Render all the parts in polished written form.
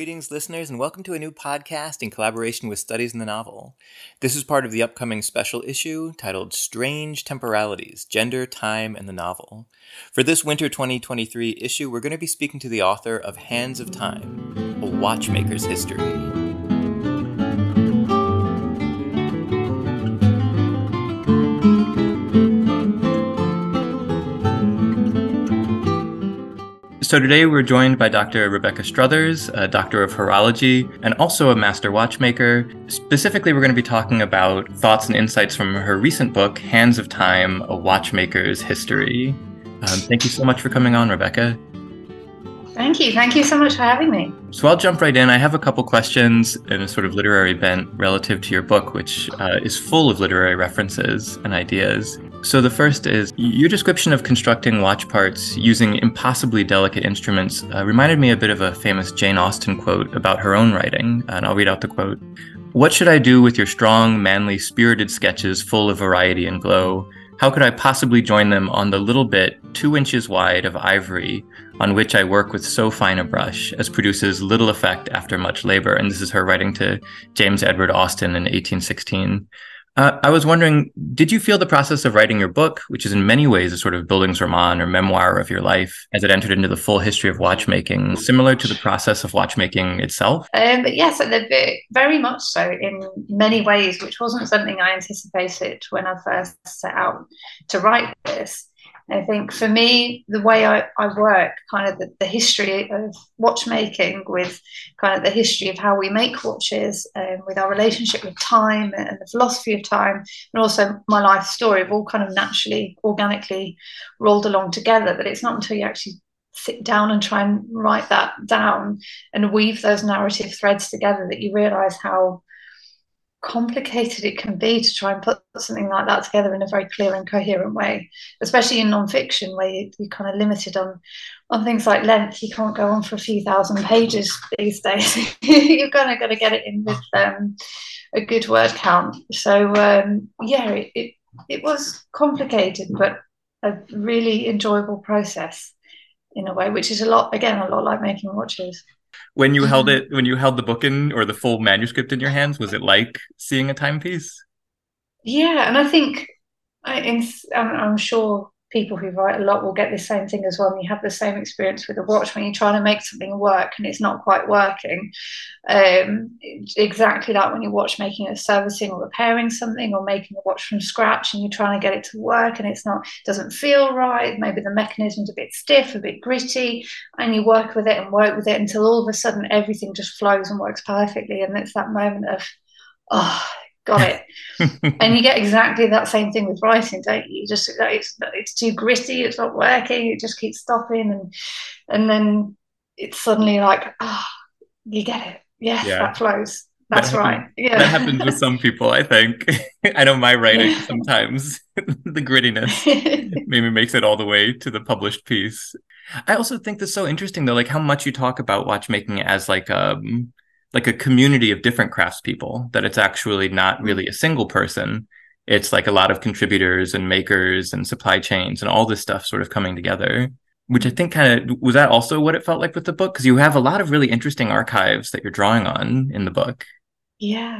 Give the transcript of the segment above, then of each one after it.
Greetings, listeners, and welcome to a new podcast in collaboration with Studies in the Novel. This is part of the upcoming special issue titled Strange Temporalities, Gender, Time, and the Novel. For this winter 2023 issue, we're going to be speaking to the author of Hands of Time, A Watchmaker's History. So today we're joined by Dr. Rebecca Struthers, a doctor of horology and also a master watchmaker. Specifically, we're going to be talking about thoughts and insights from her recent book, Hands of Time, A Watchmaker's History. Thank you so much for coming on, Rebecca. Thank you. Thank you so much for having me. So I'll jump right in. I have a couple questions in a sort of literary bent relative to your book, which is full of literary references and ideas. So the first is, your description of constructing watch parts using impossibly delicate instruments reminded me a bit of a famous Jane Austen quote about her own writing, and I'll read out the quote. "What should I do with your strong, manly, spirited sketches full of variety and glow? How could I possibly join them on the little bit 2 inches wide of ivory on which I work with so fine a brush as produces little effect after much labor?" And this is her writing to James Edward Austen in 1816. I was wondering, did you feel the process of writing your book, which is in many ways a sort of Bildungsroman or memoir of your life, as it entered into the full history of watchmaking, similar to the process of watchmaking itself? Yes, very much so in many ways, which wasn't something I anticipated when I first set out to write this. I think for me, the way I work, kind of the history of watchmaking with kind of the history of how we make watches, with our relationship with time and the philosophy of time, and also my life story have all kind of naturally, organically rolled along together. But it's not until you actually sit down and try and write that down and weave those narrative threads together that you realise how complicated it can be to try and put something like that together in a very clear and coherent way, especially in non-fiction where you're kind of limited on things like length. You can't go on for a few thousand pages these days. You're kind of got to get it in with a good word count. So it was complicated, but a really enjoyable process in a way, which is a lot like making watches. When you held the book in, or the full manuscript in your hands, was it like seeing a timepiece? Yeah, and I think I'm sure people who write a lot will get the same thing as well. And you have the same experience with a watch when you're trying to make something work and it's not quite working. Exactly like when you're watchmaking or servicing or repairing something or making a watch from scratch and you're trying to get it to work and doesn't feel right. Maybe the mechanism's a bit stiff, a bit gritty, and you work with it until all of a sudden everything just flows and works perfectly. And it's that moment of, oh, got it. And you get exactly that same thing with writing, don't you? Just it's too gritty, it's not working, it just keeps stopping, and then it's suddenly like, you get it. Yes, yeah. That flows. That's right. Yeah. That happens with some people, I think. I know my writing sometimes, the grittiness maybe makes it all the way to the published piece. I also think that's so interesting, though, like how much you talk about watchmaking as like a community of different craftspeople, that it's actually not really a single person. It's like a lot of contributors and makers and supply chains and all this stuff sort of coming together, which I think kind of, was that also what it felt like with the book? Because you have a lot of really interesting archives that you're drawing on in the book. Yeah.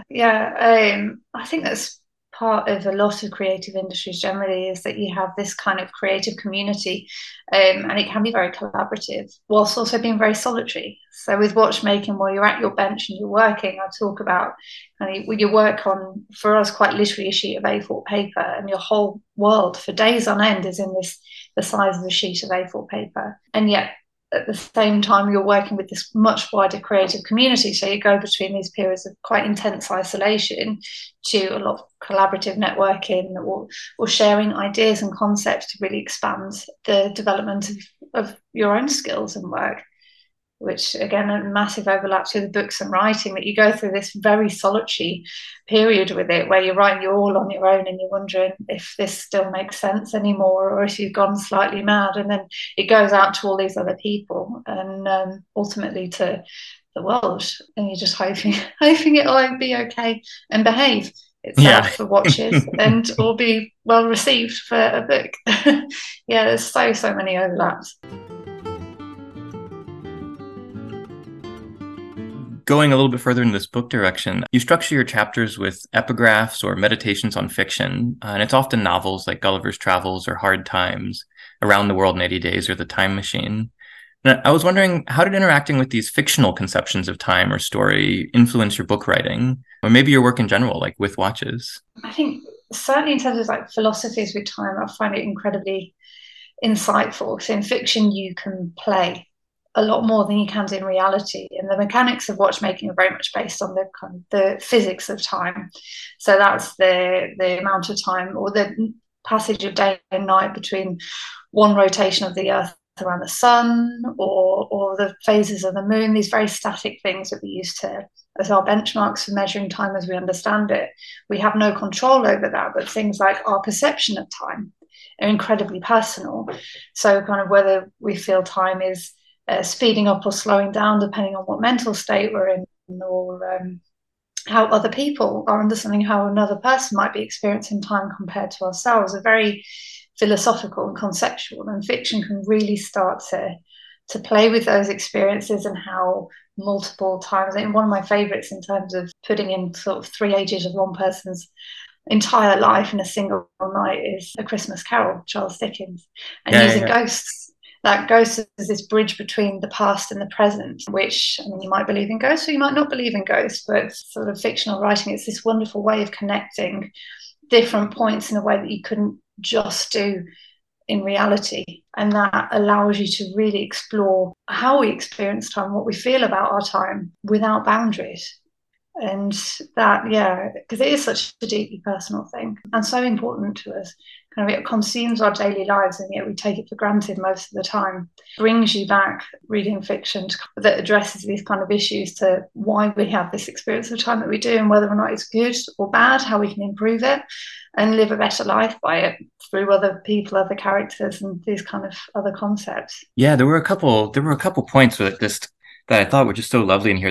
I think that's part of a lot of creative industries generally, is that you have this kind of creative community, and it can be very collaborative whilst also being very solitary. So with watchmaking, while you're at your bench and you're working, I talk about you work on, for us, quite literally a sheet of A4 paper, and your whole world for days on end is in the size of a sheet of A4 paper, and yet at the same time you're working with this much wider creative community. So you go between these periods of quite intense isolation to a lot of collaborative networking or sharing ideas and concepts to really expand the development of your own skills and work, which again a massive overlap to the books and writing, that you go through this very solitary period with it where you're writing, you're all on your own and you're wondering if this still makes sense anymore or if you've gone slightly mad, and then it goes out to all these other people and ultimately to the world, and you're just hoping it'll be okay and behave itself for watches and will be well received for a book. Yeah, there's so many overlaps. going a little bit further in this book direction, you structure your chapters with epigraphs or meditations on fiction, and it's often novels like Gulliver's Travels or Hard Times, Around the World in 80 Days, or The Time Machine. And I was wondering, how did interacting with these fictional conceptions of time or story influence your book writing, or maybe your work in general, like with watches? I think certainly in terms of like philosophies with time, I find it incredibly insightful. So in fiction, you can play a lot more than you can do in reality, and the mechanics of watchmaking are very much based on the kind of the physics of time. So that's the amount of time or the passage of day and night between one rotation of the Earth around the sun, or the phases of the moon. These very static things that we use to as our benchmarks for measuring time as we understand it. We have no control over that, but things like our perception of time are incredibly personal. So kind of whether we feel time is speeding up or slowing down, depending on what mental state we're in, or how other people are understanding how another person might be experiencing time compared to ourselves, are very philosophical and conceptual. And fiction can really start to play with those experiences and how multiple times. And one of my favorites in terms of putting in sort of 3 ages of one person's entire life in a single night is A Christmas Carol, Charles Dickens, and using ghosts. That ghost is this bridge between the past and the present, which, I mean, you might believe in ghosts or you might not believe in ghosts, but sort of fictional writing, it's this wonderful way of connecting different points in a way that you couldn't just do in reality. And that allows you to really explore how we experience time, what we feel about our time without boundaries. And that, yeah, because it is such a deeply personal thing and so important to us. Kind of it consumes our daily lives, and yet we take it for granted most of the time. Brings you back reading fiction that addresses these kind of issues to why we have this experience of time that we do, and whether or not it's good or bad, how we can improve it and live a better life by it through other people, other characters, and these kind of other concepts. Yeah, there were a couple points with this that I thought were just so lovely in here.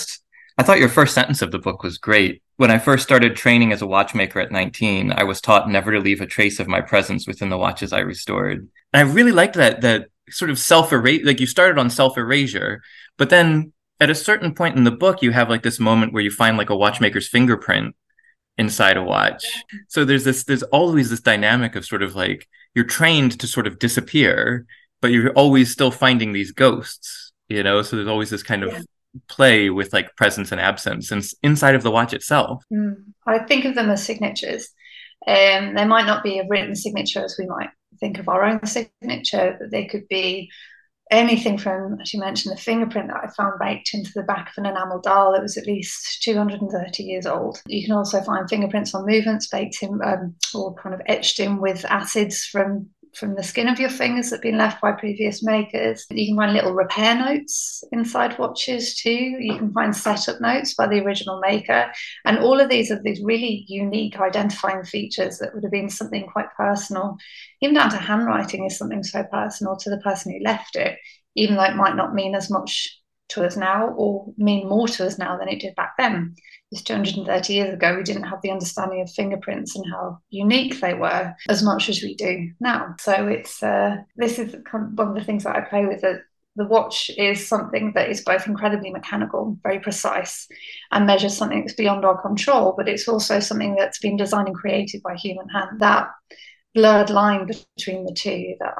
I thought your first sentence of the book was great. When I first started training as a watchmaker at 19, I was taught never to leave a trace of my presence within the watches I restored. And I really liked that sort of self-erasure, like you started on self-erasure, but then at a certain point in the book, you have like this moment where you find like a watchmaker's fingerprint inside a watch. So there's always this dynamic of sort of like you're trained to sort of disappear, but you're always still finding these ghosts, you know? So there's always this kind of play with like presence and absence and inside of the watch itself. I think of them as signatures. They might not be a written signature as we might think of our own signature, but they could be anything from, as you mentioned, the fingerprint that I found baked into the back of an enamel dial that was at least 230 years old. You can also find fingerprints on movements baked in or kind of etched in with acids from the skin of your fingers that have been left by previous makers. You can find little repair notes inside watches too. You can find setup notes by the original maker. And all of these are these really unique identifying features that would have been something quite personal. Even down to handwriting is something so personal to the person who left it, even though it might not mean as much to us now or mean more to us now than it did back then. Just 230 years ago, we didn't have the understanding of fingerprints and how unique they were as much as we do now. So it's this is kind of one of the things that I play with. That the watch is something that is both incredibly mechanical, very precise, and measures something that's beyond our control, but it's also something that's been designed and created by human hand. That blurred line between the two, that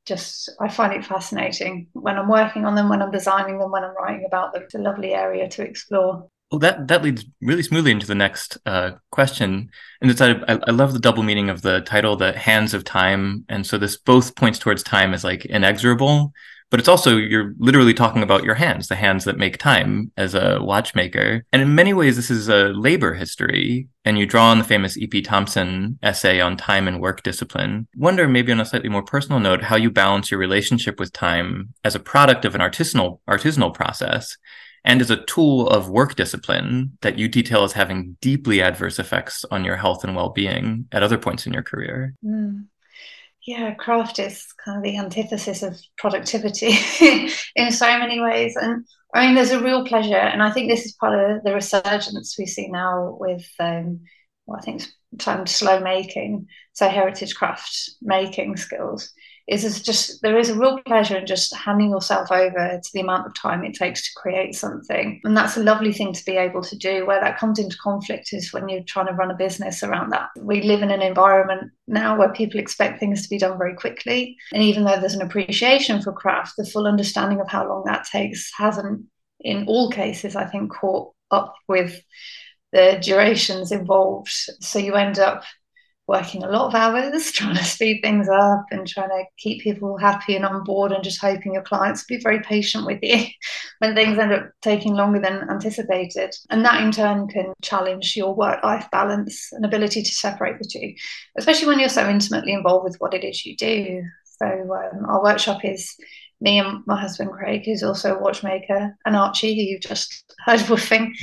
I find it fascinating when I'm working on them, when I'm designing them, when I'm writing about them. It's a lovely area to explore. Well, that leads really smoothly into the next question. And it's I love the double meaning of the title, the hands of time. And so this both points towards time as like inexorable, but it's also, you're literally talking about your hands, the hands that make time as a watchmaker. And in many ways, this is a labor history. And you draw on the famous E.P. Thompson essay on time and work discipline. Wonder, maybe on a slightly more personal note, how you balance your relationship with time as a product of an artisanal process and as a tool of work discipline that you detail as having deeply adverse effects on your health and well-being at other points in your career. Yeah, craft is kind of the antithesis of productivity in so many ways. And I mean, there's a real pleasure. And I think this is part of the resurgence we see now with what I think is termed slow making, so heritage craft making skills. there is a real pleasure in just handing yourself over to the amount of time it takes to create something. And that's a lovely thing to be able to do. Where that comes into conflict is when you're trying to run a business around that. We live in an environment now where people expect things to be done very quickly. And even though there's an appreciation for craft, the full understanding of how long that takes hasn't, in all cases, I think, caught up with the durations involved. So you end up working a lot of hours, trying to speed things up and trying to keep people happy and on board, and just hoping your clients will be very patient with you when things end up taking longer than anticipated. And that in turn can challenge your work-life balance and ability to separate the two, especially when you're so intimately involved with what it is you do. So our workshop is me and my husband Craig, who's also a watchmaker, and Archie, who you've just heard woofing.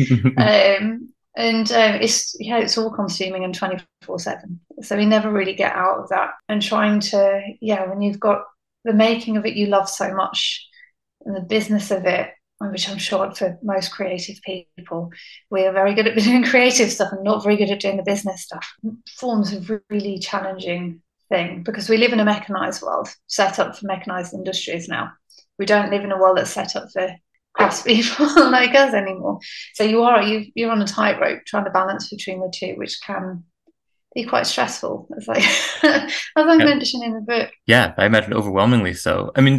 It's all consuming and 24/7. So we never really get out of that. And trying to, when you've got the making of it you love so much and the business of it, which I'm sure for most creative people, we are very good at doing creative stuff and not very good at doing the business stuff. Forms a really challenging thing because we live in a mechanized world, set up for mechanized industries now. We don't live in a world that's set up for crafts people like us anymore. So you're on a tightrope trying to balance between the two, which can be quite stressful, as I mentioned in the book. Yeah, I imagine overwhelmingly so. I mean,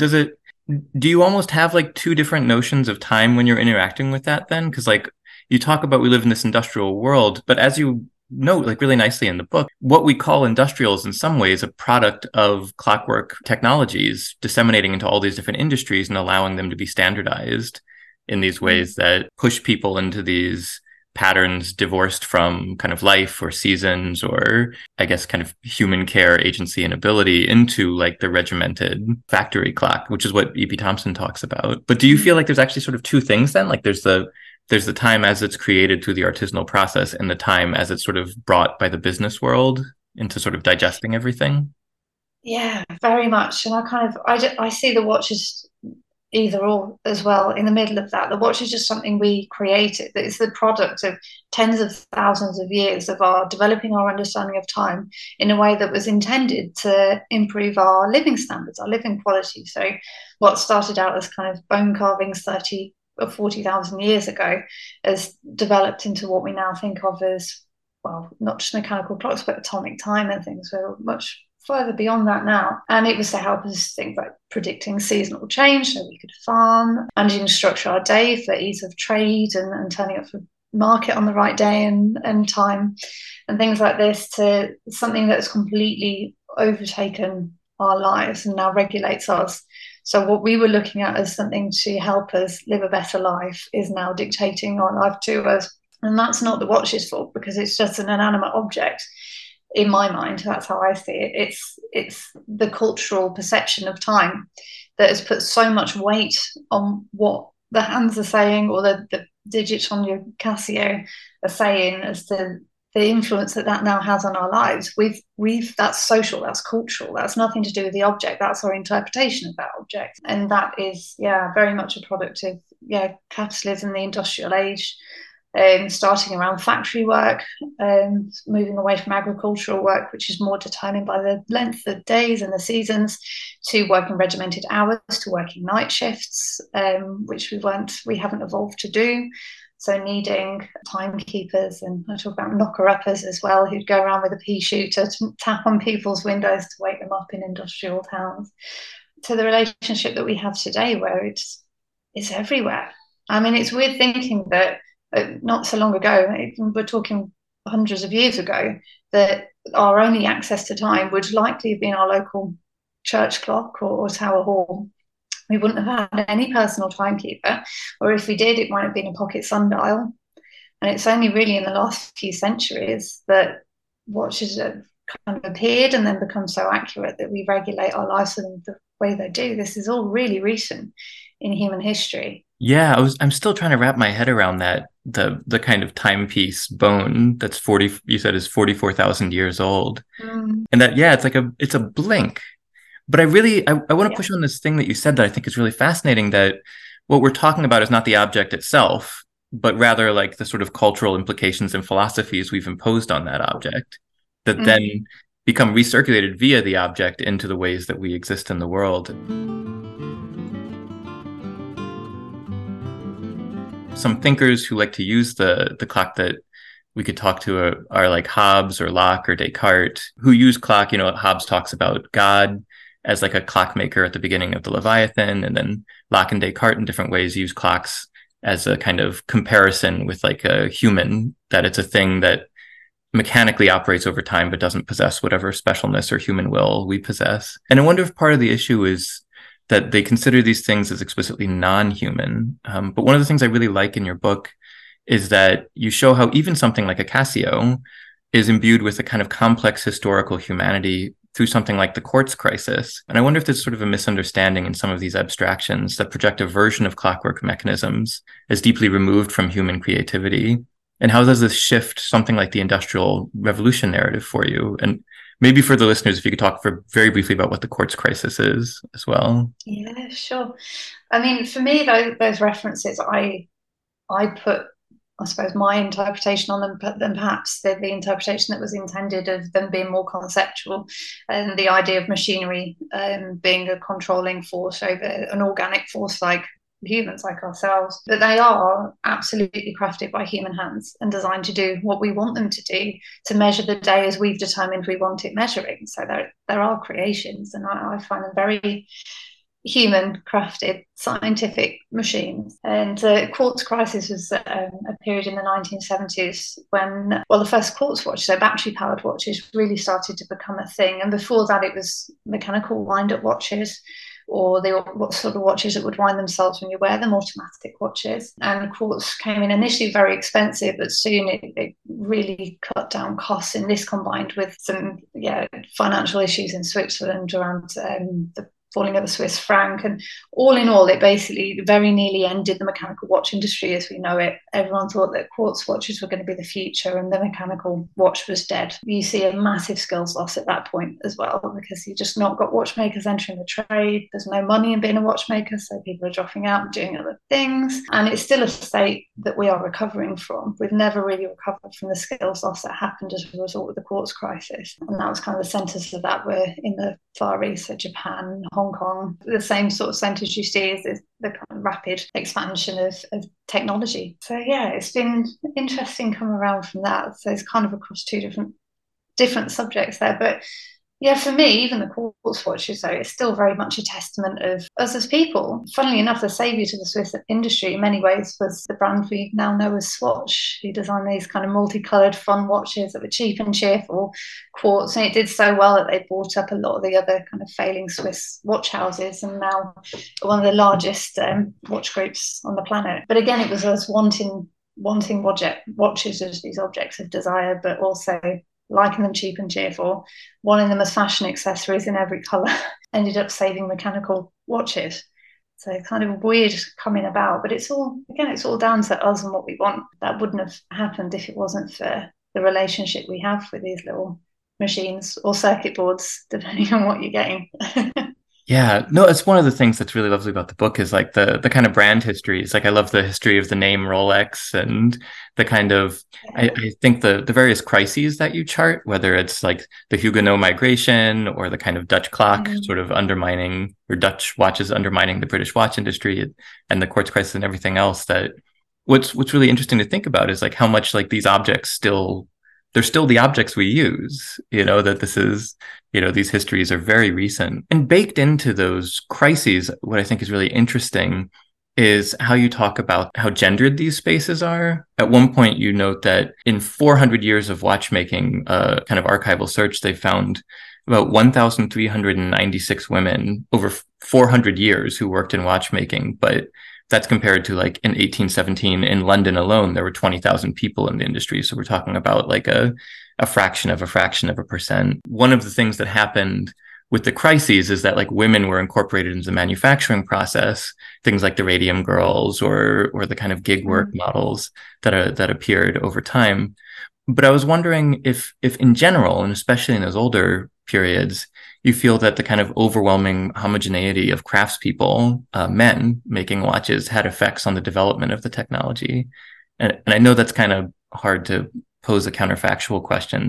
do you almost have like two different notions of time when you're interacting with that then? Because like you talk about we live in this industrial world, but as you note like really nicely in the book, what we call industrial is in some ways a product of clockwork technologies disseminating into all these different industries and allowing them to be standardized in these ways that push people into these patterns divorced from kind of life or seasons or I guess kind of human care, agency and ability into like the regimented factory clock, which is what E.P. Thompson talks about. But do you feel like there's actually sort of two things then? Like there's the time as it's created through the artisanal process and the time as it's sort of brought by the business world into sort of digesting everything? Yeah, very much. And I see the watch as either or as well in the middle of that. The watch is just something we created. It's the product of tens of thousands of years of our developing our understanding of time in a way that was intended to improve our living standards, our living quality. So what started out as kind of bone carvings 30 or 40,000 years ago has developed into what we now think of as, well, not just mechanical clocks, but atomic time and things. We're much further beyond that now. And it was to help us things like predicting seasonal change so we could farm, managing to structure our day for ease of trade and turning up for market on the right day and time and things like this, to something that's completely overtaken our lives and now regulates us. So what we were looking at as something to help us live a better life is now dictating our life to us. And that's not the watch's fault because it's just an inanimate object. In my mind, that's how I see it. It's the cultural perception of time that has put so much weight on what the hands are saying or the digits on your Casio are saying as to the influence that now has on our lives. That's social, that's cultural, that's nothing to do with the object. That's our interpretation of that object, and that is very much a product of capitalism, the industrial age. Starting around factory work, moving away from agricultural work, which is more determined by the length of days and the seasons, to working regimented hours, to working night shifts, which we haven't evolved to do. So needing timekeepers, and I talk about knocker-uppers as well, who'd go around with a pea shooter to tap on people's windows to wake them up in industrial towns, to the relationship that we have today where it's everywhere. I mean, it's weird thinking that not so long ago, we're talking hundreds of years ago, that our only access to time would likely have been our local church clock or tower hall. We wouldn't have had any personal timekeeper, or if we did, it might have been a pocket sundial. And it's only really in the last few centuries that watches have kind of appeared and then become so accurate that we regulate our lives in the way they do. This is all really recent in human history. Yeah, I'm still trying to wrap my head around that, the kind of timepiece bone that's 40, you said is 44,000 years old. And that, it's a blink. But I want to push on this thing that you said that I think is really fascinating, that what we're talking about is not the object itself, but rather like the sort of cultural implications and philosophies we've imposed on that object that then become recirculated via the object into the ways that we exist in the world. Some thinkers who like to use the clock that we could talk to are like Hobbes or Locke or Descartes, who use clock. Hobbes talks about God as like a clockmaker at the beginning of the Leviathan, and then Locke and Descartes in different ways use clocks as a kind of comparison with like a human, that it's a thing that mechanically operates over time but doesn't possess whatever specialness or human will we possess. And I wonder if part of the issue is that they consider these things as explicitly non-human. But one of the things I really like in your book is that you show how even something like a Casio is imbued with a kind of complex historical humanity through something like the quartz crisis. And I wonder if there's sort of a misunderstanding in some of these abstractions that project a version of clockwork mechanisms as deeply removed from human creativity. And how does this shift something like the Industrial Revolution narrative for you? And maybe for the listeners, if you could talk very briefly about what the quartz crisis is as well. Yeah, sure. I mean, for me, those references, I put, I suppose, my interpretation on them, but then perhaps the interpretation that was intended of them being more conceptual, and the idea of machinery being a controlling force over an organic force like humans, like ourselves. But they are absolutely crafted by human hands and designed to do what we want them to do, to measure the day as we've determined we want it measuring. So there are creations, and I find them very human crafted scientific machines. And quartz crisis was a period in the 1970s when, well, the first quartz watch, so battery powered watches, really started to become a thing. And before that, it was mechanical wind up watches, or what sort of watches that would wind themselves when you wear them, automatic watches. And quartz came in initially very expensive, but soon it really cut down costs. And this combined with some financial issues in Switzerland around the falling of the Swiss franc, and all in all, it basically very nearly ended the mechanical watch industry as we know it. Everyone thought that quartz watches were going to be the future, and the mechanical watch was dead. You see a massive skills loss at that point as well, because you just not got watchmakers entering the trade. There's no money in being a watchmaker, so people are dropping out and doing other things. And it's still a state that we are recovering from. We've never really recovered from the skills loss that happened as a result of the quartz crisis. And that was kind of the centres of that were in the Far East, so Japan, Hong Kong. The same sort of centres you see is the kind of rapid expansion of technology. So yeah, it's been interesting coming around from that. So it's kind of across two different subjects there. But yeah, for me, even the quartz watches, though, it's still very much a testament of us as people. Funnily enough, the saviour to the Swiss industry in many ways was the brand we now know as Swatch, who designed these kind of multicoloured fun watches that were cheap and cheerful, quartz. And it did so well that they bought up a lot of the other kind of failing Swiss watch houses, and now one of the largest watch groups on the planet. But again, it was us wanting watches as these objects of desire, but also liking them cheap and cheerful, wanting them as fashion accessories in every colour, ended up saving mechanical watches. So kind of weird coming about, but it's all down to us and what we want. That wouldn't have happened if it wasn't for the relationship we have with these little machines or circuit boards, depending on what you're getting. Yeah, no, it's one of the things that's really lovely about the book is like the kind of brand history. It's like I love the history of the name Rolex and the kind of, I think the various crises that you chart, whether it's like the Huguenot migration or the kind of Dutch clock sort of undermining, or Dutch watches undermining the British watch industry, and the quartz crisis and everything else. That what's really interesting to think about is like how much like these objects they're still the objects we use, that this is, these histories are very recent. And baked into those crises, what I think is really interesting is how you talk about how gendered these spaces are. At one point, you note that in 400 years of watchmaking, kind of archival search, they found about 1,396 women over 400 years who worked in watchmaking, but that's compared to like in 1817 in London alone, there were 20,000 people in the industry. So we're talking about like a fraction of a percent. One of the things that happened with the crises is that like women were incorporated into the manufacturing process, things like the Radium Girls or the kind of gig work models that appeared over time. But I was wondering if in general, and especially in those older periods, you feel that the kind of overwhelming homogeneity of craftspeople, men making watches, had effects on the development of the technology. And I know that's kind of hard to pose a counterfactual question.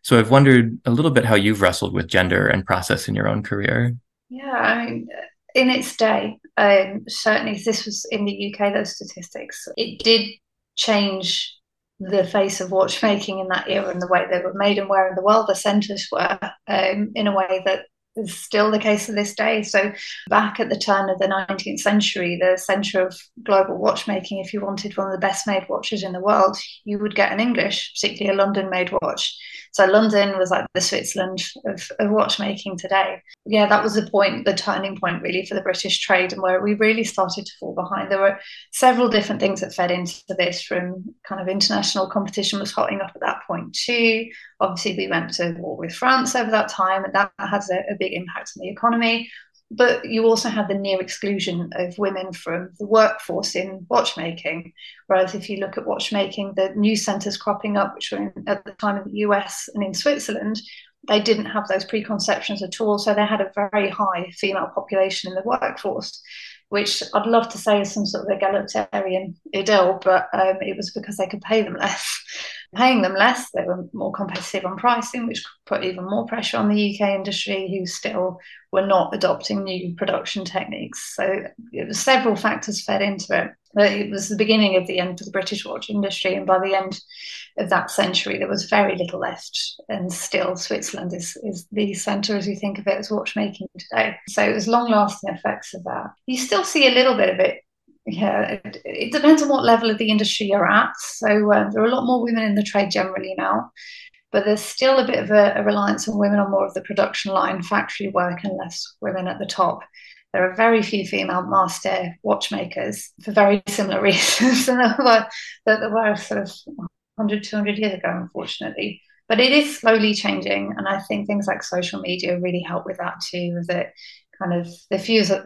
So I've wondered a little bit how you've wrestled with gender and process in your own career. Yeah, I mean, in its day, certainly if this was in the UK, those statistics, it did change the face of watchmaking in that era and the way they were made and where in the world the centres were, in a way that is still the case to this day. So back at the turn of the 19th century, the centre of global watchmaking, if you wanted one of the best made watches in the world, you would get an English, particularly a London made watch. So London was like the Switzerland of watchmaking today. Yeah, that was the point, the turning point really for the British trade, and where we really started to fall behind. There were several different things that fed into this, from kind of international competition was hotting up at that point too. Obviously, we went to war with France over that time, and that has a big impact on the economy. But you also had the near exclusion of women from the workforce in watchmaking. Whereas if you look at watchmaking, the new centres cropping up, which were at the time in the US and in Switzerland, they didn't have those preconceptions at all. So they had a very high female population in the workforce, which I'd love to say is some sort of egalitarian idyll, but it was because they could pay them less. Paying them less, they were more competitive on pricing, which put even more pressure on the UK industry, who still were not adopting new production techniques. So it was several factors fed into it. But it was the beginning of the end for the British watch industry, and by the end of that century, there was very little left. And still, Switzerland is the centre, as you think of it, as watchmaking today. So it was long-lasting effects of that. You still see a little bit of it. Yeah, it depends on what level of the industry you're at. So there are a lot more women in the trade generally now, but there's still a bit of a reliance on women on more of the production line, factory work, and less women at the top. There are very few female master watchmakers for very similar reasons than there were sort of 100, 200 years ago, unfortunately. But it is slowly changing. And I think things like social media really help with that too, that kind of the few that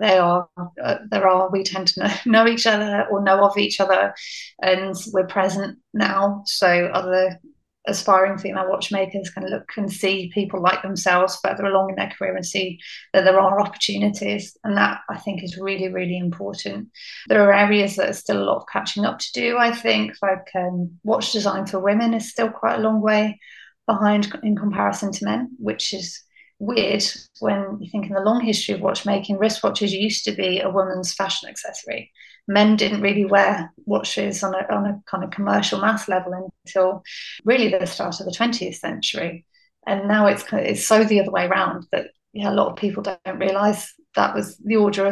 there are, we tend to know each other or know of each other, and we're present now. So other aspiring female watchmakers can look and see people like themselves further along in their career and see that there are opportunities. And that, I think, is really, really important. There are areas that are still a lot of catching up to do, I think, like watch design for women is still quite a long way behind in comparison to men, which is weird when you think in the long history of watchmaking, wristwatches used to be a woman's fashion accessory. Men didn't really wear watches on a kind of commercial mass level until really the start of the 20th century. And now it's so the other way around that a lot of people don't realise that was the order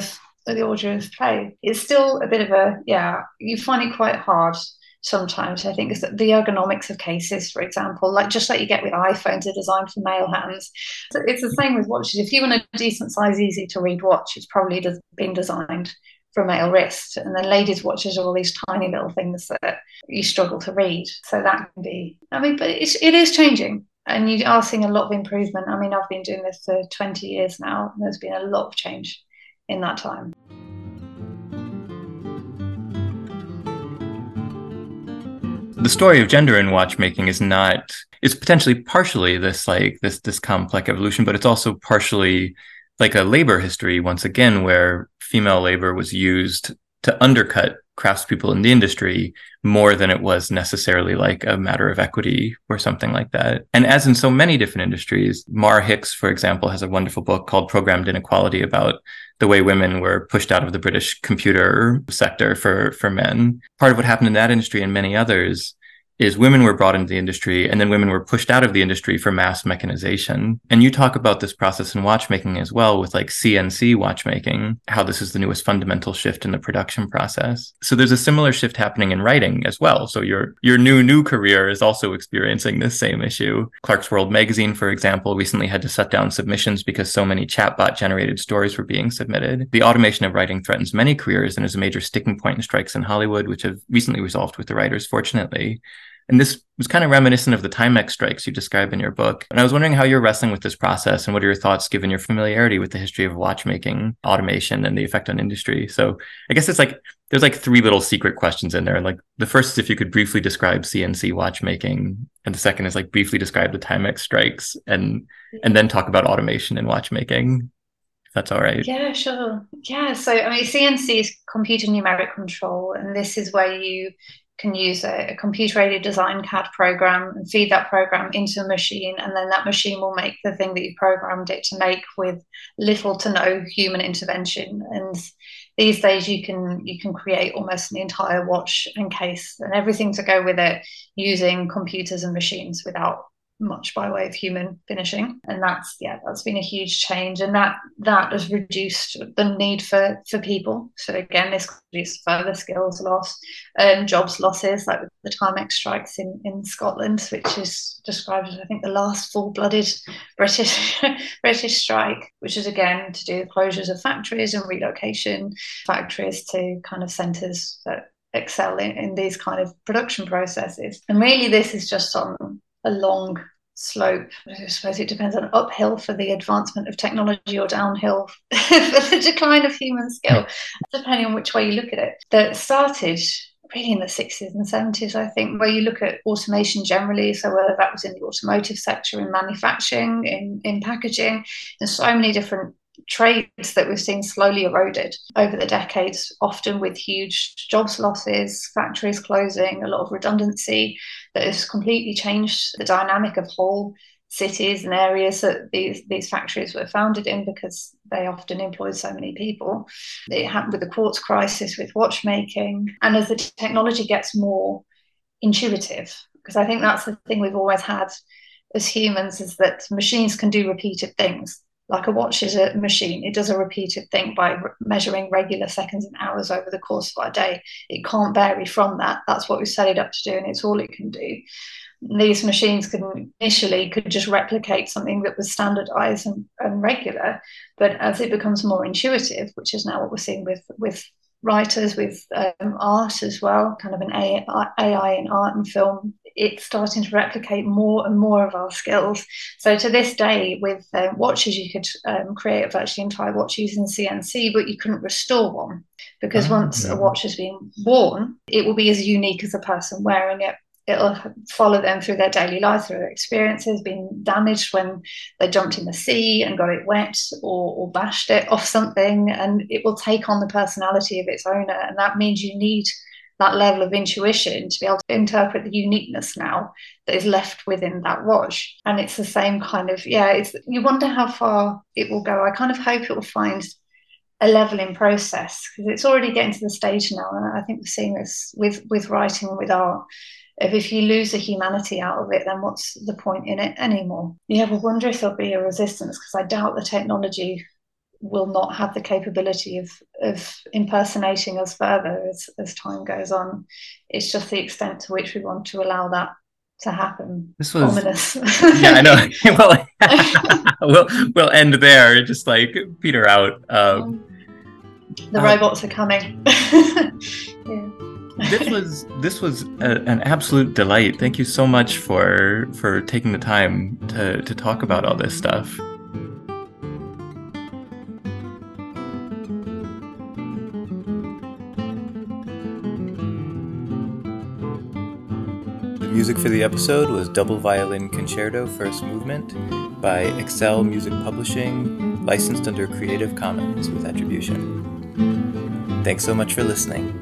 of play. It's still a bit of you find it quite hard sometimes. I think it's the ergonomics of cases, for example, just like you get with iPhones are designed for male hands. It's the same with watches. If you want a decent size, easy to read watch, it's probably been designed for a male wrist. And then ladies' watches are all these tiny little things that you struggle to read. So that can be, but it is changing. And you are seeing a lot of improvement. I've been doing this for 20 years now, and there's been a lot of change in that time. The story of gender in watchmaking it's potentially partially this complex evolution, but it's also partially like a labor history, once again, where female labor was used to undercut craftspeople in the industry more than it was necessarily like a matter of equity or something like that. And as in so many different industries, Mar Hicks, for example, has a wonderful book called Programmed Inequality about the way women were pushed out of the British computer sector for men. Part of what happened in that industry and many others is women were brought into the industry, and then women were pushed out of the industry for mass mechanization. And you talk about this process in watchmaking as well, with like CNC watchmaking, how this is the newest fundamental shift in the production process. So there's a similar shift happening in writing as well. So your new career is also experiencing this same issue. Clarkesworld magazine, for example, recently had to shut down submissions because so many chatbot generated stories were being submitted. The automation of writing threatens many careers and is a major sticking point in strikes in Hollywood, which have recently resolved with the writers, fortunately. And this was kind of reminiscent of the Timex strikes you describe in your book. And I was wondering how you're wrestling with this process and what are your thoughts given your familiarity with the history of watchmaking, automation, and the effect on industry. So I guess there's like three little secret questions in there. And like the first is if you could briefly describe CNC watchmaking. And the second is like briefly describe the Timex strikes and then talk about automation in watchmaking, if that's all right. Yeah, sure. Yeah. So CNC is computer numeric control. And this is where you can use a computer-aided design CAD program and feed that program into a machine, and then that machine will make the thing that you programmed it to make with little to no human intervention. And these days you can create almost an entire watch and case and everything to go with it using computers and machines without much by way of human finishing. And that's been a huge change, and that has reduced the need for people. So again, this reduces further skills loss, jobs losses, like with the Timex strikes in Scotland, which is described as, I think, the last full-blooded British strike, which is again to do with closures of factories and relocation factories to kind of centres that excel in these kind of production processes. And really this is just on a long slope. I suppose it depends on uphill for the advancement of technology or downhill for the decline of human skill, depending on which way you look at it. That started really in the 60s and 70s, I think, where you look at automation generally. So whether that was in the automotive sector, in manufacturing, in packaging, in so many different trades that we've seen slowly eroded over the decades, often with huge jobs losses, factories closing, a lot of redundancy that has completely changed the dynamic of whole cities and areas that these factories were founded in, because they often employed so many people. It happened with the quartz crisis with watchmaking. And as the technology gets more intuitive, because I think that's the thing we've always had as humans, is that machines can do repeated things. Like a watch is a machine. It does a repeated thing by measuring regular seconds and hours over the course of our day. It can't vary from that. That's what we set it up to do, and it's all it can do. These machines could just replicate something that was standardized and regular. But as it becomes more intuitive, which is now what we're seeing with writers, with art as well, kind of an AI in art and film, it's starting to replicate more and more of our skills. So to this day, with watches, you could create a virtually entire watch using CNC, but you couldn't restore one, because once a watch has been worn, it will be as unique as the person wearing it. It'll follow them through their daily life, through their experiences, being damaged when they jumped in the sea and got it wet, or bashed it off something, and it will take on the personality of its owner. And that means you need that level of intuition to be able to interpret the uniqueness now that is left within that watch. And it's the same kind of, you wonder how far it will go. I kind of hope it will find a leveling process, because it's already getting to the stage now, and I think we're seeing this with writing and with art. If you lose the humanity out of it, then what's the point in it anymore? You ever wonder if there'll be a resistance, because I doubt the technology will not have the capability of impersonating us further as time goes on. It's just the extent to which we want to allow that to happen. This was ominous. Yeah, I know. Well, we'll end there. Just like peter out. The robots are coming. Yeah. This was an absolute delight. Thank you so much for taking the time to talk about all this stuff. The music for the episode was Double Violin Concerto First Movement by Excel Music Publishing, licensed under Creative Commons with attribution. Thanks so much for listening.